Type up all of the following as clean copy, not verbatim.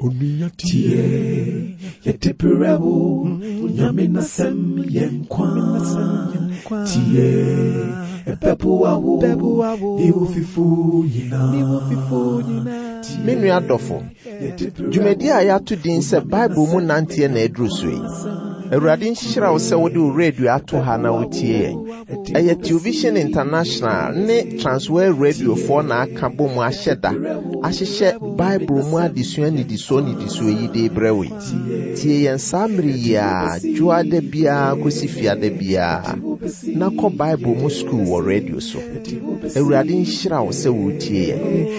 Tie Yetipirewo Nyamina sem yenkwa Tie Epepuawo Iwufifu yina Menu adofo Jumedi a yatu din se Bible mu nantie na eduru so yi Awurade nhyira wo se wode radio ato ha na wotie eye Television International ne Transworld Radio for na aka bom ahyeda ahyehye Bible mu adesua ni diso yi de brewe tie yen samri ya juade bia kosifia de bia na ko Bible mu school wo radio so Awurade nhyira wo se wotie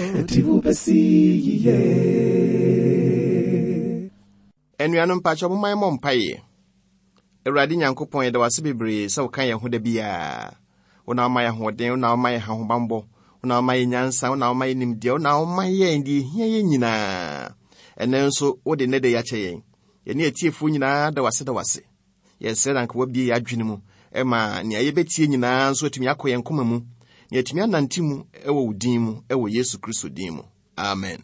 Enuanom pacho mo mai mom paye Awurade Nyankopɔn yɛda wase bebree sɛ woka yɛn ho da bia wona ma yɛ hoden wona ma yɛ hahobambɔ wona ma yɛ nyansa wona ma yɛ nimdeɛ wona ma yɛ ndi hia yɛ nyinaa ɛnɛ nso wode ne de ya kyɛ yɛn yɛne atiefo nyinaa da wase yɛsɛ ranka wabie yɛ adwene mu ɛma ne ayɛbɛtie nyinaa nso atumi akɔ yɛn koma mu ne atumi anante mu ɛwɔ wodin mu ɛwɔ Yesu Kristo din mu amen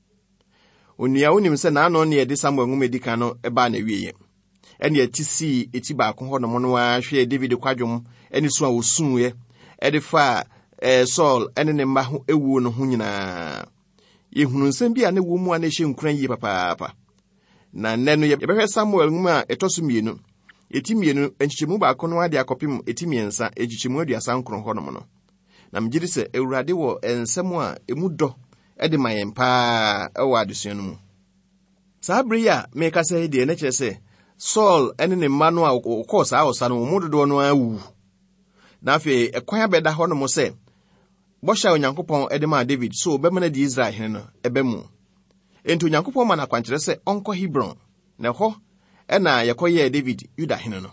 onua wonim sɛ na ano ne yɛde Samuel ngumedika no ɛba na wieye ɛne atisi eti baako hɔ no mo no ahwe David kwadwom ɛne so a wosuuɛ ɛde fa Saul ɛne ne mma ho ewuo no ho nyinaa yehunu nsɛm bi a ne wo mu a ne hye nkuran yi papaapa na nne no yɛbɛhwɛ Samuel ngum a ɛtɔso mienu eti mienu enchichemu baako no ade akɔpem eti miensa echichemu aduasa nkron hɔ no mo no na mgyiri sɛ Awurade wɔ ensɛm a emu dɔ ɛde ma yɛn paa ɛwɔ adesua no mu saa bere ya meka sɛ de ne kyerɛ sɛ Saul ene ne mma no a okɔ saa osa no mu dodo no awu na afi ekwan abɛda hɔ no mo sɛ bɔhyɛ Onyankopɔn ede ma David so bɛma na di Israel hene no ɛbɛmu enti Onyankopɔn ma na kwankyerɛ sɛ ɔnkɔ Hebron na hɔ ɛna yɛkɔyɛ David Yuda hene no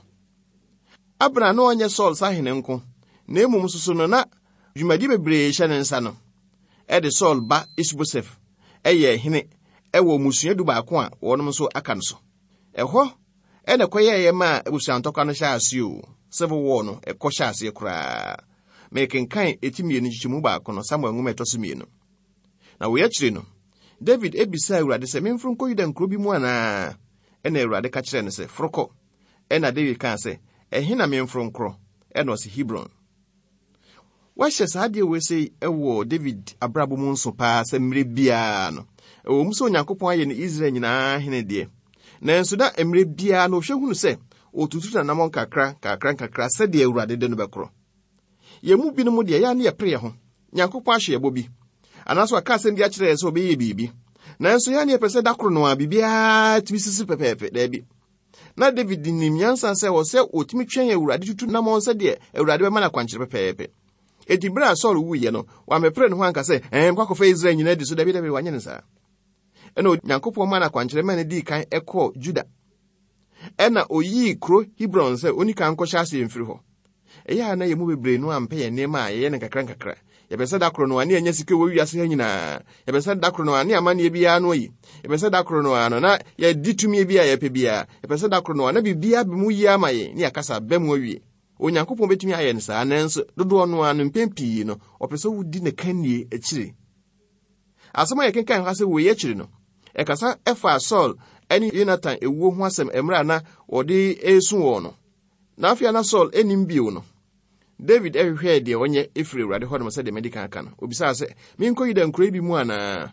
Abna no onye Saul sa hene nko na emum susu no na dwumadi bebree hyɛ ne nsa no ɛde Saul ba Isbosef ɛyɛ hene ɛwɔ musua du baako a wɔnom so aka no so ɛhɔ ɛna kɔyɛ ma abusuantɔkwa no hyɛ ase o civil war no ɛkɔ hyɛ ase koraa mekenkan etimi ne hyimu baako no Samuel ngum ɛtɔso mienu na wo yɛkyire no David ebisa Awurade sɛ memforo nkɔ Yuda nkuro bi mu ana ɛna Awurade ka kyerɛ no sɛ forokɔ ɛna David kan sɛ ɛhe na memforo nkoro ɛna ɔse Hebron wahyɛ saa deɛ we sɛ ɛwɔ David abrabɔ mu nso paa sɛ mmere bia no ɛwɔ mu sɛ Onyankopɔn ayɛ ne Israel nyinaa hene deɛ nanso da emre bia no hwehunu sɛ otutu na namon kakra sɛ de Awurade de no bɛkorɔ yɛmu bi no mu de ya ne yɛpre ho Nyankopɔn ahye yɛbɔ bi anaso aka asɛm bi akyerɛ sɛ obɛyɛ bibi nanso ya ne yɛpɛ sɛ dakoro no a bibia tumi sisi pɛpɛpɛ da bi na David nim nyansa sɛ wɔ sɛ otumi twɛn Awurade tutu namon sɛ de Awurade bɛma na kwankyere pɛpɛpɛ eti bra Saul wuye no wa mepre no ho anka sɛ kwakɔfa Israel nyina di so da bi wanyɛ ne saa ɛna Nyankopɔn ma na kwankyerɛ ma ne di kan ɛkɔ Juda ɛna oyi kro Hebron sɛ onika nkɔhyɛ ase mfiri hɔ ɛyɛ na yɛmu bebree no ampɛ yɛ nneɛma a yɛyɛ ne kakra yɛbɛsɛ dakoro no ani anya sike wɔ wiase ha nyinaa yɛbɛsɛ dakoro no ani amane bia no yi yɛbɛsɛ dakoro no ano na yɛdi tumi bia yɛpɛ bia yɛbɛsɛ dakoro no na bibia bi mu yi ama yɛ ne akasa bɛ mu awie Onyankopɔn betumi ayɛ ne saa nanso dodo no ano mpempii no ɔpɛ sɛ wodi ne kanie akyire asɛm a yɛkenkan ha sɛ wo yɛkyire no ɛkasa ɛfa Saul ɛne Jonathan ewuo ho asɛm emra na ɔde esu wɔ no na afia na Saul enim bio no David ɛhwehwɛ de onye efiri Awurade hɔ no sɛ de medical aka no obisa sɛ menkɔ Yuda nkuro bi mu ana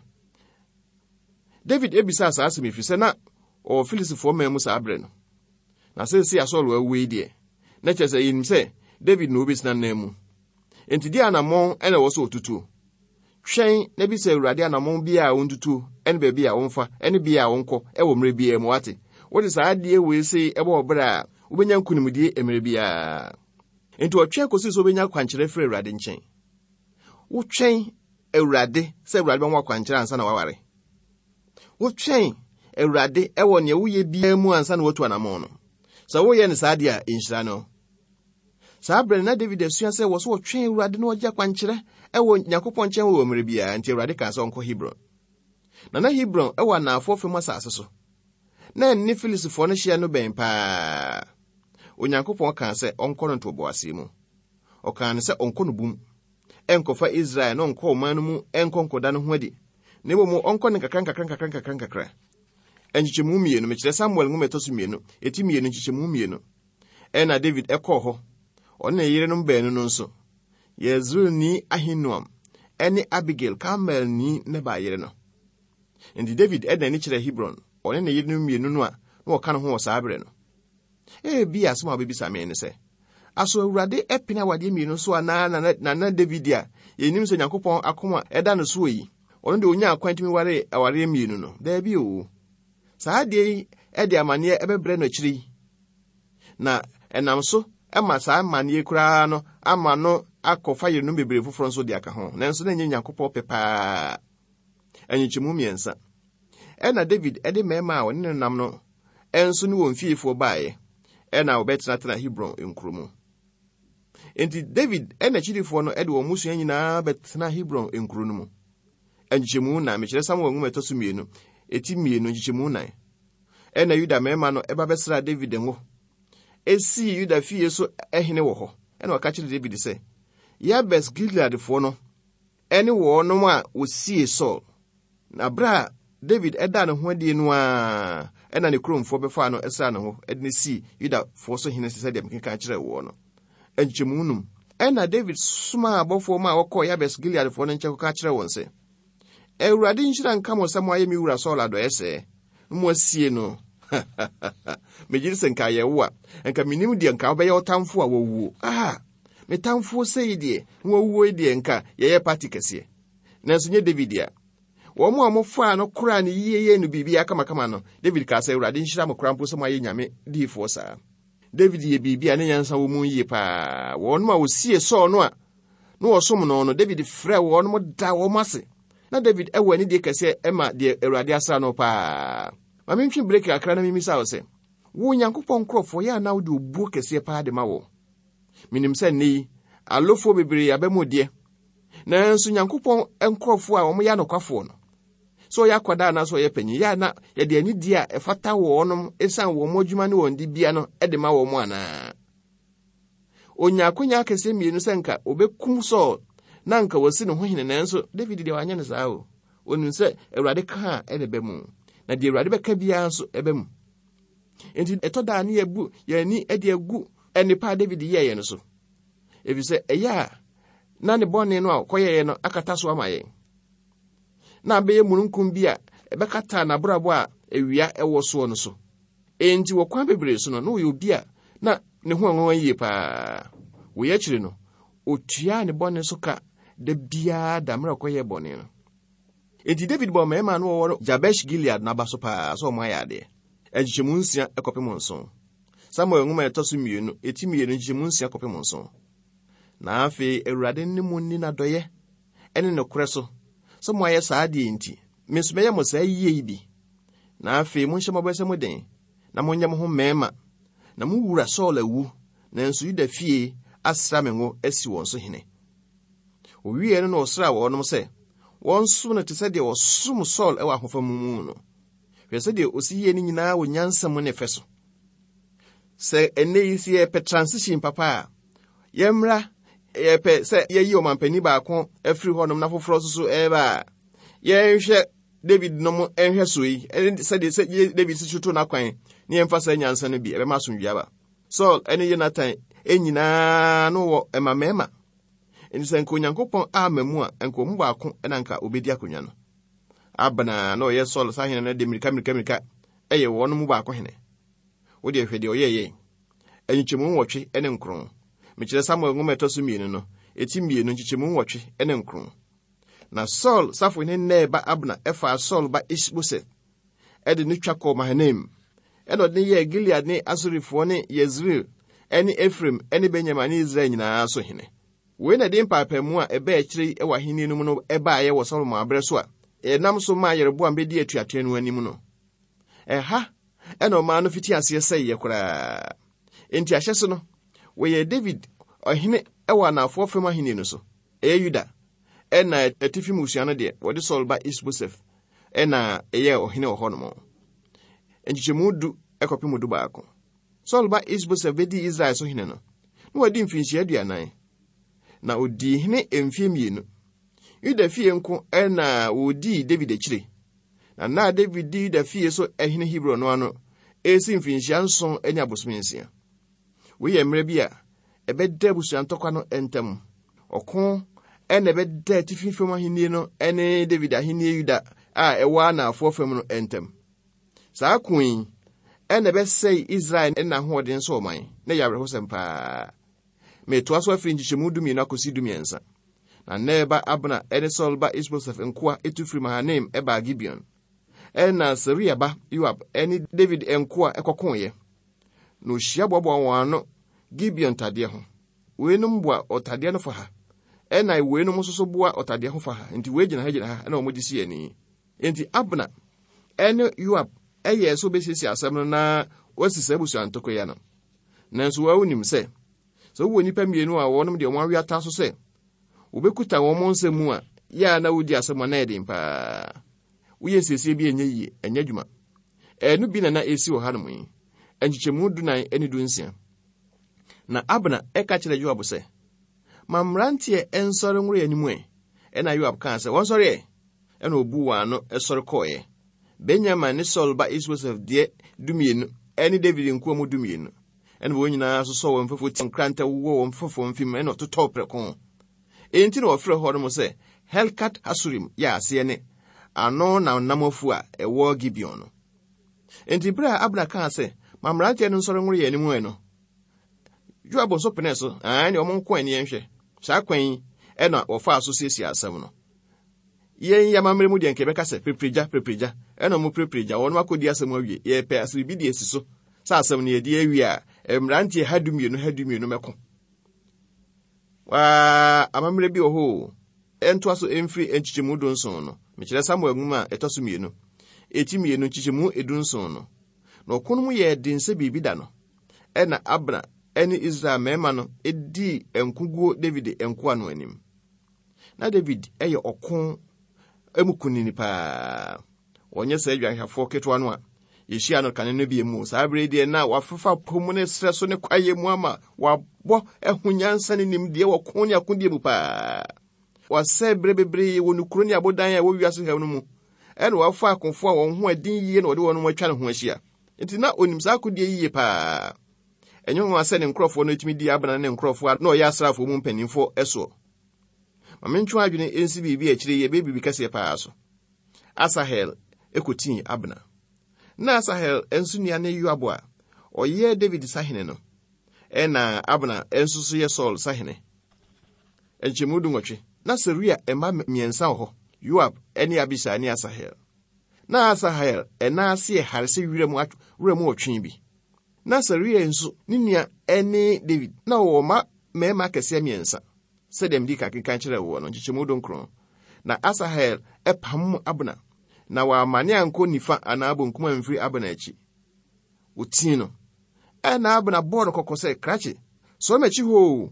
David ebisa saa asɛm efiri sɛ na o Filistifo ma mu saa abrɛ no na sɛ Saul wa wei de na kyerɛ sɛ yinim sɛ David no obisina na mu enti di anamon ɛna wɔ so otutu hwɛn na bi sɛ Awurade anamon bi a wontutu ɛne baabi a wonfa ɛne bi a wonkɔ ɛwɔ mmerɛ bi mu ate wode saa de we sɛ ɛbɔ obra a wobenya nkunimdie mmerɛ bi a enti ɔtwɛn kosi so obenya kwankyerɛ firi Awurade nkyɛn wotwɛn Awurade sɛ Awurade bɛnwa kwankyerɛ ansa na waware wotwɛn Awurade ɛwɔ ne woyɛ bia mu ansa na watu anamon no sɛ woyɛ ne saa de a enhyira no saa brɛ na David asua sɛ wɔ so wotwɛn Awurade na ɔgya kwankyerɛ ɛwɔ Nyankopɔn nkyɛn wɔ mmerɛ bia nti Awurade ka sɛ ɔnkɔ Hebron na Hebron ɛwɔ naafo fam asase so na ne Filistifo no hyia no bɛn paa Onyankopɔn ka sɛ ɔnkɔ no ntoboase mu ɔka ne sɛ ɔnkɔ no bum ɛnkɔfa Israel no ɔnkɔ ɔman no mu ɛnkɔ nkɔda no ho adi na mmom ɔnkɔ ne kakra enchichemu mienu mechire Samuel nwoma etosu mienu eti mienu enchichemu mienu ena David ekọ ona yire no mbenu no nso Yezreel ni Ahinoam ene Abigail Carmel ni neba yire no ndi David eda ni chire Hebron ona ne yire no mienu no a na oka no ho osaabere no bi asoma bebisa me ne se aso Awurade epina wade mienu so na David a yenim so Nyankopɔn akoma eda no so yi ono de onya akwantimi aware mienu no da bi o saa de ede amane ebebre no chiri na enam so ema saa amane kura no ama no akɔfa yire no bebre foforo nso de aka ho nanso na nye Nyankopɔn pepa anyichimu miensa ena David ede mema a woni nam no enso ni won fiefo baaye ena obetena Hebron enkromu enti David ena chirifo no ede wo musu nyina betena Hebron enkromu mu anyichimu na mechire Samuel nwoma etosu mienu eti mienu anyichimu na ena Yuda mema no eba besra David ngo esi Yuda fie so ehene wo ho ena wakachire David se Yabes Gilead fo no ene wo no a osie Saul na bra David eda ne ho adi no a ena ne kromfo befa no esra ne ho ede ne si Yuda fo so hene se dem kenka kire wo no anchimunum ena David suma abofo ma wokọ Yabes Gilead fo no nche ka kire won se Awurade nhyira nka mo sam aye mi wura Saul ado ese mo asie no mejiri se nka ye wo a nka minim de nka obeye otamfo a wowu metamfo sei de wowu de nka ye party kese nanso nye David a wo mo amofa no kura ne yiye no bibia kama no David ka se Awurade nhyira mo krampo sam aye nyame difo saa David ye bibia ne nyansa wo mu yiye pa wo no a osie Saul no a no osom no David frɛ wo no mo da wo mase na David ewe ni de kese ema de Awurade asra no pa ma mentwi break akra na mimisa wo se wo Nyankopɔn nkrɔfo ya na wo de obuo kese pa de ma wo minim se ni alofo bebre abamode na nso Nyankopɔn nkrɔfo a wo ya no kwafo no so ya kwada na so ya panyi ya na ya de ani dia efata wo onom esan wo modwuma ne won di bia no de ma wo mo ana onya akonya kese mienu senka obekum so na nka wasi ne ho hene nanso David de wanya ne saa o onu se Awurade ka ene bemu na de Awurade beka bia nso ebemu enti etoda ne yabu yani ede agu enipa David yeye no so efise eya na ne bone no akoyeye no akata so amaye na beye mununkum bia ebekata na brabo a ewia ewo so no so enti wokwa bebre so no yo bia na ne ho anwan yie pa wo ye kire no otua ne bone so ka de bia da mra koye bone no enti David bo mema no wo Jabesh Gilead na baso pa so mo ayade ejichemu nsia ekopem nson Samuel nwoma etosu mienu eti mienu ejichemu nsia ekopem nson na afi Awurade nnimu ni na doye ene ne kure so mo aye saade enti mesumeye mo sa yiye bi na afi mo nhyema bese mo den na mo nyam ho mema na mo wura Saul awu na nso Yuda fie asra mengo asi won so hene owie no osra wonom se won so na tese de osum Saul ewa hofa mumu no hwese de osiye ni nyina wo nyansam ne feso se ene yisi e pe transition papa yemra ye pe se ye yi o mampani ba ko afri honom na foforo so eba ye hwe David no mo enhwe so yi se de se David si chuto na kwan ni emfasa nyansa no bi ebe masomdua ba Saul ene Jonathan enyina no wo emamema eni se nko Nyankopɔn amamu a enko mu ba ko na nka obedi akonwa no abana no ye Saul sa hene na de mirika eye wo no mu ba ko hene wo de hwede oyeye enyichemu nwotwe ene nkron mechire Samuel nwoma etosu mienu no eti mienu nchichemu nwotwe ene nkron na Saul safo ne neba abna efa Saul ba Ishboset ede ne twakọ Mahanaim eno de ye Gilead ne Asurifo ne Yezreel ene Ephraim ene Benjamin ne Israel nyina so hene we na de mpapemu a ebe akire ewa hene no mu no eba ye wo Solomon abre so a enam so ma Yereboam be di atuate no anim no ha eno ma no fiti ase sey ye kura enti ahye no we ye David ohene ewa na afo fema hene no so Yuda ena etifi musia no de wode Saul ba Isbosef ena eye ohene ohonom enchichemu du ekopem du baako Saul ba Isbosef bedi Israel so hene no no wadi mfinhia aduanan na odi hene emfie mienu Yuda fie nko ena odi David akire na David di da fie so ehene Hebron no ano esi mfinhia nson anya abosomensia. We ye mre bi a ebeda busuantokwa no entem oko ene ebeda tififem ahenni no ene David ahenni Yuda a ewa na afofem no entem. Saa kuin ene besei Israel ena hoden so man na yabre hosempa me to aso afiri nchichemu dumi na akosi dumi ensa na neba Abna ene Saul ba Isbosef enkoa etufiri Mahanaim eba Gibeon ena Seria ba Yoab ene David enkoa ekokonye no hia bobo wano Gibeon tade ho wenum boa otade no fa ha ena wenum soso boa otade ho fa ha nti wegina ha na omogisi ani enti Abna ene Yoab eye so besisi asem no na wasisa abusuantoko ya no nanso wa unim se so wo nipa mienu a wonum de omwa wiata so se obekuta wo monsemu a ya na wudi asem na edin pa uye sese bi enye yi enya dwuma enu bi na esi wo hanom yi enchichemu dunan eni dunsia na Abna eka kire Yoab se mamrantie ensore nwure animu ena Yoab kan se wonsore ena obu wa no esore koye Benjamin ni Saul ba Isbosef de dumienu eni David nkuamu dumienu ena wo nyina so so won fofo tinkranta wo won fofo mfim ena totɔ prekon enti na ofre hɔ no se Helkat Hasurim ya ase ne ano na namofu a ewo Gibeon no enti bra Abna kan se mamrantie no nsɔre nwure animu eno Yoab so peneso ani omonko ani enhwe saa kwan ena ofa aso sesi asɛm no yen ya mamre mu de nke beka se prepreja ena mu prepreja wonu akodi asɛm awie ye pe asɛ bi de esiso sa asɛm ne ye de awie a emrantie hadumienu meko wa amamre bi oho ento aso emfiri enchichemu donson no mekire Samuel nguma etoso mienu etimienu chichemu edunson no na okunum ye dinse bibi da no ena Abna eni Israel mema no edi enkuguo David enkoa no anim na David eye okon emukunini pa wonye sa adwanhafo ketwa no a yehia no kane no biemu saa brede na wafafa pomu ne streso ne kwaye mu ama wabɔ ehunyansa ne nimde wokon ne akondie mu pa wasa brebebre wonukuro ne abodan a wowiase ha no mu ene wafa akonfo a won ho adin yiye na wode won mo atwa ne ho ahia nti na onim saa akondie yiye pa enyo ho ase ne nkrofo no etimi di Abna ne nkrofo na oya asrafo mu mpanimfo eso mamentwa adwene ensi bibi akire ye bebi kase pa aso Asahel ekotin Abna na Asahel ensu nia ne Yoab a oye David sahene no ena Abna ensu so ye Saul sahene enchemudu nwotwe na Seria emma miensa ho Yoab eni Abisha ni Asahel na Asahel ena ase harese wiremu otwen bi na Seria ensu ninia eni David na wo ma mema kese miensa sedem di ka kinkan kire wo no nchichemudu nkron na Asahel epam Abna na wa mane anko nifa anabo nkuma mfiri Abna achi utino ena Abna bodo kokose krache so mechi ho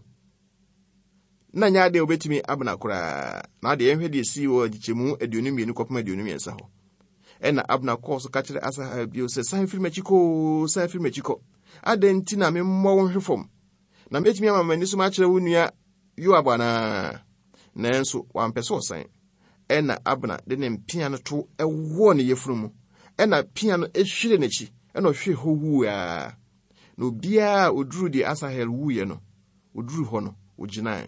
na nya de obetimi Abna kura na de enhwe de si wo nchichemu aduonu mienu kopema aduonu miensa ho ena Abna koso ka kire Asahel bio se san firi mechiko adenti na memmo wo hwefom na metimi amamani so ma kire wo nua Yoab na nanso wampeso san ena Abna de ne mpia no to ewo ne yefurumu ena pia no ehwire n'echi ena ohwe ho wu a no bia oduru di Asahel wu ye no oduru ho no ogina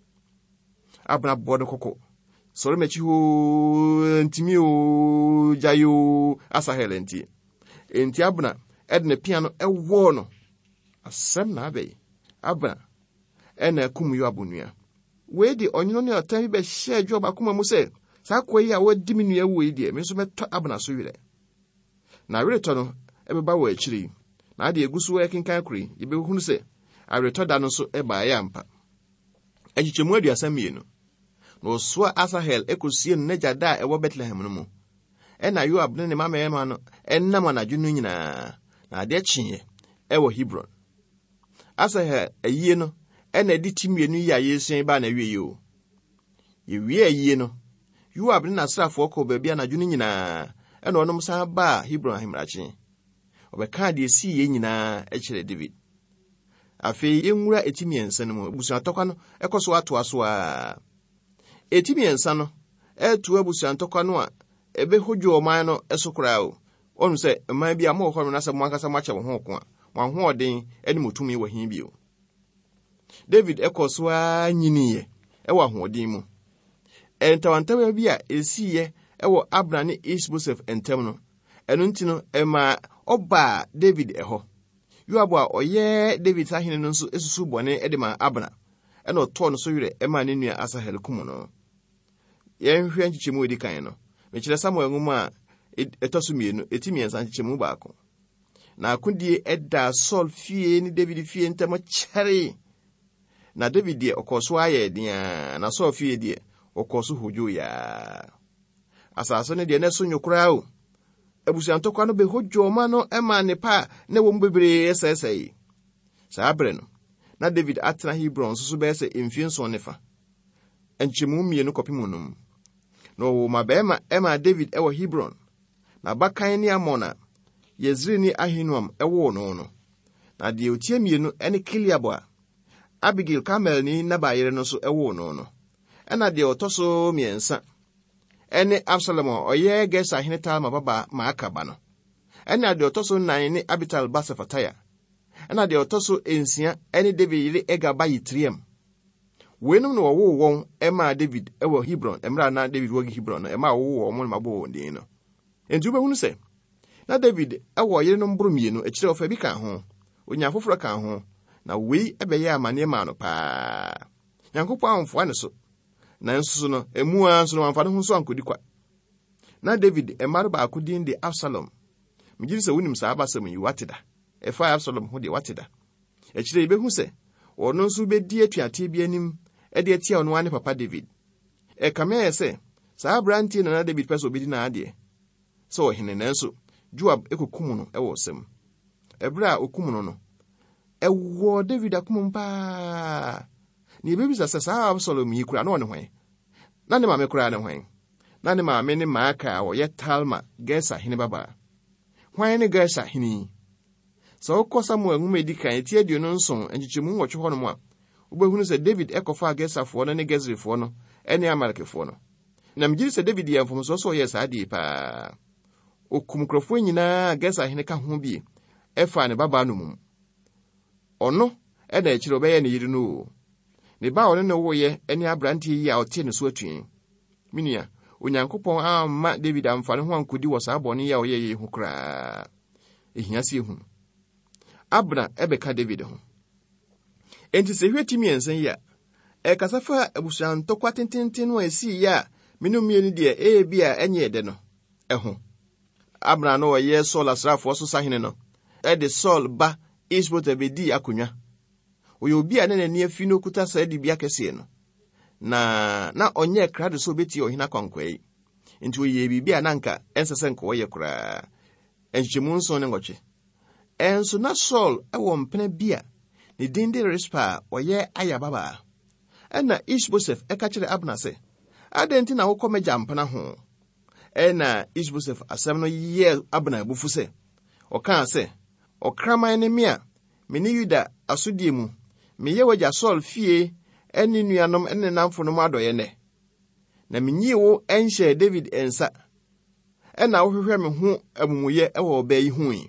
Abna bodo koko soro mechi ho ntimi o jayo Asahel enti Abna ed ne pia no ewo no asem na abai Abna ena kum Yoab nua we di onyono ne otan be hye Job akoma mu se saa koyi a wadi mi nua wo yi de me so meto Abna so wire na wireto no ebeba wo akiri na ade egusu wo kinkan kuri ibe hunu se awireto da no so eba ya mpa agichemu aduasa mienu no so Asahel ekosie no naja da ewo Bethlehem no mu ena Yoab ne mama ema no enam anadwo no nyina na ade chiye ewo Hebron Asahel ayie no ena di timienu ya yesu ba na wie o ye wie ayie no Yoab ne nasrafo ko ba bia anadwo no nyina ena onom sa ba Hebron ahimrache obeka de si ye nyina ekire David afi yenwura etimiensa no mu busuantokwa no ekoso ato aso a etimiensa no etu abusuantokwa no a ebe hodwo man no esokora o onu se man bi ama ho no na se mo ankasa mo ache wo ho ko a wan ho odin eni motumi wo hin bi o David ekoso a nyiniye ewa ho odin mu entawantawa bi a esiye ewo Abner ne Isbosef entem no enu ntino ema oba David eho Yoab a oye David sahene no nso esusu bone edema Abner ena oto no so yire ema ne nua Asahel kum no yenhwe nchichemu edi kan no mechire Samuel nguma etosu mienu etimi ensa nchichemu baako na akudie eda Saul fie ni David fie ntem kyare na David die okoso aye dia na Saul fie die okoso hojo ya asaso ne die na so nyukura o ebusuantokwa no be hojo ma no ema ne pa na wo mbebere esesei sabre no na David atena Hebron so be se emfienso nefa enchemu mienu kopimu num no wo mabema ema David ewo Hebron na bakan ni Amona Yezri ni Ahinoam ewo no na de otie mienu ene Kiliabo Abigail Carmel ni nabayere no so ewo no ena de otoso miensa ene Absalom oye Gesa hene Talma baba Maakaba no ena de otoso nan ni Abital Basafataya ena de otoso ensia ene David yire Egaba Yitriam wenum no wo won ema David ewo Hebron emra na David wo Hebron no ema wo mo mabo ndin no entu be hunu se na David ewo yire no mburu mienu ekire ofa bi kan ho onya foforo kan ho na wei ebeye amane ma no pa Nyankopon amfo ane so na nsusu no emu anso no amfa no ho so ankodi kwa na David emar ba akudin de Absalom migiri se wonim sa abasam yi wateda efa Absalom ho de wateda ekire be hu se ono nso be di atuate bi anim ede atia ono ane papa David kame se sa branti na David peso bi di na ade so hene nanso Joab ekokum no ewo sem ebra okum no ewo David akum mpa ni bebi sa Absalom yi kura no ne hwan na ne maame kura ne hwan na ne maame ne Maaka o ye Talma Gesa hene baba hwan ne Gesa hene so ko Samuel ngumedi kan tie dio no nson enchichemu nwotwe ho no mu a ubehunu se David ekofa Gesa fo no ne Gezri fo no ene Amalek fo no na mgiri se David ye mfom so ye sa di pa okum krofo nyina Gesa hene ka ho bi efa ne baba no mum ono ena ekire obeye ne yiri no ne ba ono ne woye ene abranti yi a otie ne so atuen minia Onyankopon amma David amfane ho ankodi wo sa bone ya oye yi ho kra ehia se hu Abner ebeka David ho enti se hwetimi ensen ya kasafa abusuantokwa tententen no esi ya minumie ni de bia enye de no eho Abner no oye Saul asrafo so sahene no de Saul ba Isbosef bedi akonwa oye obi a ne ni afi no kuta sa di bia kese no na onye krado so beti ohina kwankwai enti oye bibia na nka ensese nka oye kura enchemu nso ne ngoche enso na Saul ewo mpena bia ne dinde Rispa oye ayababa ena Isbosef ekachire Abner se adenti na wokọ meja mpena ho ena Isbosef asem no ye Abner bufu se oka se okraman ne mia meni Yuda asodie mu meye waja Saul fie eni nuanom ene namfo no madoye ne na menyi wo enhye David ensa ena wohwehwe me ho amumuye ewo obayi hui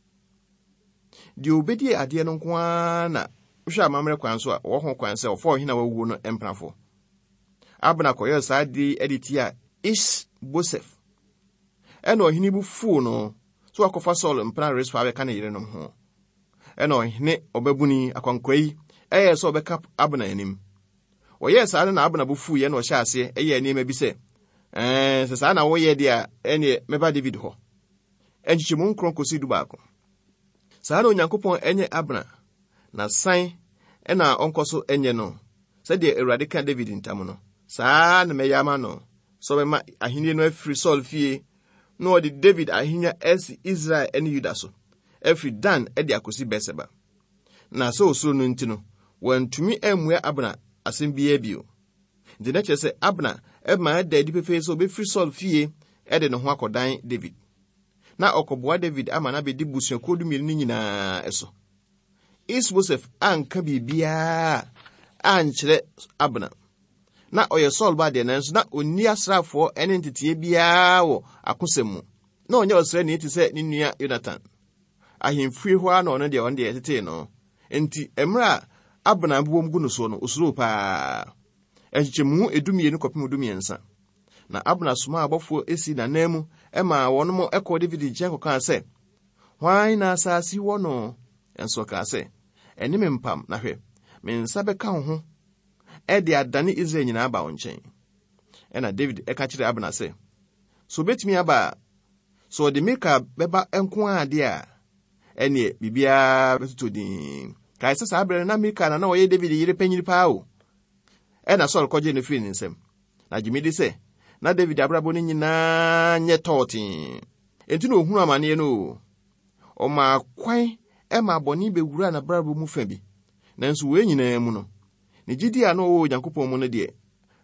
di obedi ade no nko na hwa amamre kwan so a wo ho kwan se ofo hina wawu no emprafo Abner koyo sa di editia Isbosef ena ohini bu fu no so akofa Saul mpra Rispa be kan yire no ho ena ohine obabuni akwankwai so obeka Abner anim oye sa na Abner bu fu ye na o hya ase eye ma bi se se sa na wo ye dia ene meba David ho enchichemu nkron kosi du baako sa na Onyankopon enye Abner na san ena onkoso enye no se de Awurade ka David ntam no sa na meyama no so be ma ahini no afiri Saul fie no de David ahinya esi Israel ene Juda so afiri Dan de akosi Beseba na so osuro no ntino wantumi amua Abner asem bia bio de na kyese Abner ma da di pefe so be free Saul fie de no ho akodan David na okoboa David ama na be di busuakodu miri ni nyina eso Isbosef anka bibia ankyere Abner na oye Saul ba de nanso na onni asrafo ene ntetie bia wo akosemu na onye osre ne tise ne nua Jonathan ahemfie ho ana ono de on de tete no enti emra Abner buom gu no so no osuro pa enchechemu edumie no kopem edumie nsa na Abner soma abofo esi na namu ema wono ekọ David nchen kokan se hwan na asasi wo no enso ka se eni me mpam na hwe me nsa beka ho e de adane Israel nyina aba wonchen ena David eka kire Abner se so betimi aba so de meka beba enko ade a ene bibia betutodin kai se sabre na meka na oye David yire panyiri pa o ena Saul koje ne firi nsem na jimidi se na David abrabo ni nyina nye totin enti no ohunu amane no o ma kwan e ma boni be wura na brabo mu fa bi nanso we nyina mu no ne gidi a no o Yankopɔn mu no de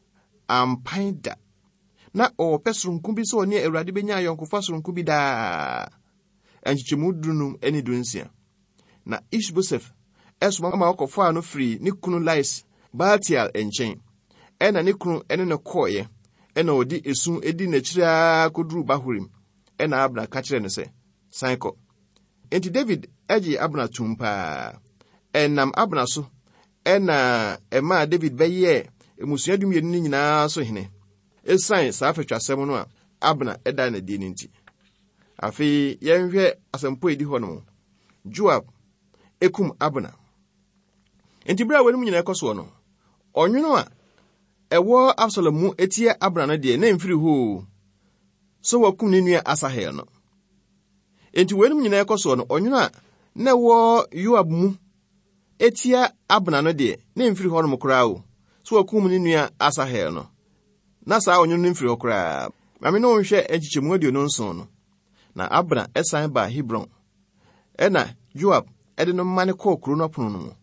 ampaida na o pesurunku bi so ne Awurade benya yonkofa surunku bi da enchichemu dunum eni dunsia na Ishbosef esoma ma okofa no free ne kunu Lais Baltial enchen ena ne kunu ene ne koye ena odi esu edi na kira koduru Bahurim ena Abner ka kire ne se sanko enti David agi Abner tumpa enam Abner so ena ema David beye emusua dumye ni nyina so hene esan sa afetwasem no a Abner eda na die nti afi yenhwe asempo edi ho no Joab ekum Abner enti bra wani nyina ekoso no onwuno a ewo Absalom mu etie Abner na de na mfiri ho so wakum ne nua Asahel no enti wani nyina ekoso no onwuno a na wo Joab mu etie Abner no de na mfiri ho no mkora o so wakum ne nua Asahel no na saa onwuno mfiri ho kora mame no nhwe enchichemu aduonu nson no na Abner esan ba Hebron ena Joab ede no mane ko kuro no pono no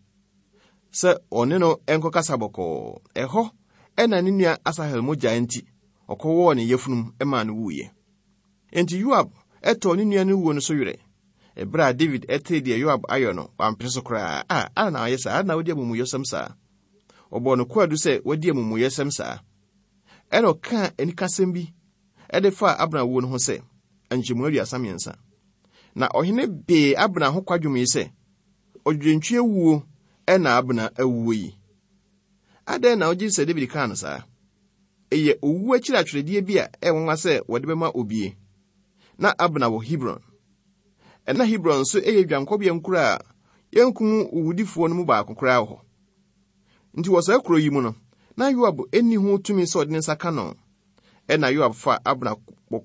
se one no enko kasaboko eho ena ne nua Asahel mogya enti okowo ne yefunum ema no wuye enti Joab eto ne nua no wuo no so yere ebra David ete de Joab ayo no ampreso kra na ayesa na wodi amumu yosam sa obo no kwadu se wodi amumu yosam sa eno ka enikasem bi ede fa Abner wuo no ho se anjemu aduasamiensa na ohene be Abner ho kwadwom yi se odwentwe wuo ena Abner awuo yi ade na oji se David kan sa eye owu akira atwerede bi a enwa se wode bema obie na Abner wo Hebron ena Hebron so eye dwankobia nkura yenkum uwudifo no mu ba akokora ho nti wo sa kuro yi mu no na Yoab eni ho tumi se odine saka no ena Yoab fa Abner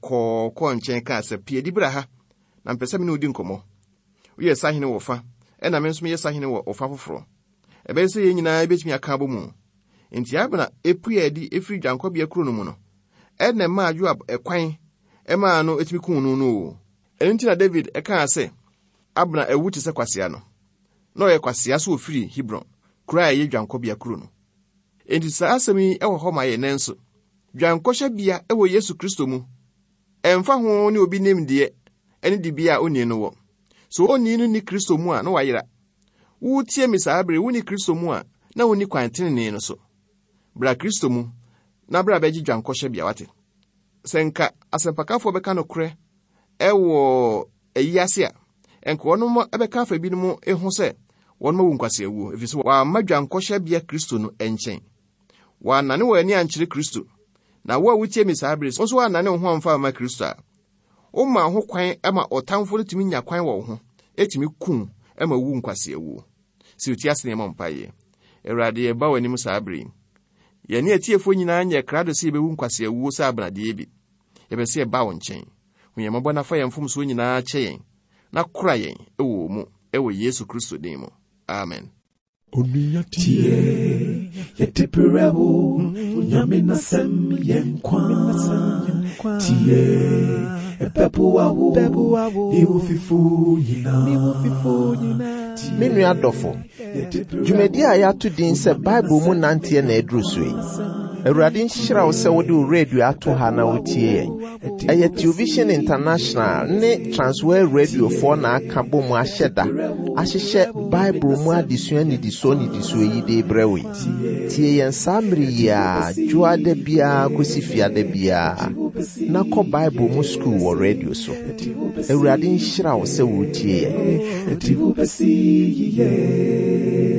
ko nchen ka se pie di bra ha na mpese me no odi nkomo uye sahene wo fa ena me nso me sahene wo ofa foforo ebe se ye nyina betimi aka bomu enti Abner epuya di efiri dwankobia kuro no mu no ena ma Joab ekwan ema no etimi kunu no enti na David eka ase Abner ewuti se kwasea no no ye kwasea so ofiri Hebron kura ye dwankobia kuro no enti sa asemi ewo ho ma ye nenso dwankosha bia ewo Yesu Kristo mu emfa ho ne obi nemdie eni di bia oni no wo so oni no ni Kristo mu a no wayira wo tie mi sa abre wo ni Kristo mu a na woni kwantene no so bra Kristo mu na bra beji dwankosha bia wate senka asempakafo beka no kure ewo eyase a enko wono mo ebeka fa bi no mu ehu se wono mo wunkwase ewu efise wa madwankosha bia Kristo no enchen wa nane wo ani ankyere Kristo na wo wutie mi sa abre so wa nane ho amfa ma Kristo a o ma ho kwan ema otamfo no timi nya kwan wo ho etimi kum ema wu nkwase ewu si uti asene ma mpaye Awurade e ba wani mu sa abre ye ne atiefo nyina nya krado si be wu nkwase ewu sa abrade ebi ye be se e ba wo nchen huye mabɔ na fa yɛmfom so nyinaa kyɛ yɛn na kora yɛn ɛwɔ mu ɛwɔ Yesu Kristo din mu amen. Onuya tie yetepirebo nyamina sem yenkwa tie epepu wawo iwufifu yina Menu adofo dwumadi a yɛato din sɛ Bible mu nanteɛ na aduru so yi Awurade nhyira wo sɛ wode wo radio ato ha na wotie yɛn. Ɛyɛ Television International ne Transworld Radio for na aka bɔ mu ahyɛ da ahyehyɛ Bible mu adesua nidiso yi de brɛwe. Tie yɛn saa mmere yi a dwoa da biara kosi fiada biara na kɔ Bible mu school wɔ radio so. Awurade nhyira wo sɛ wotie yɛn.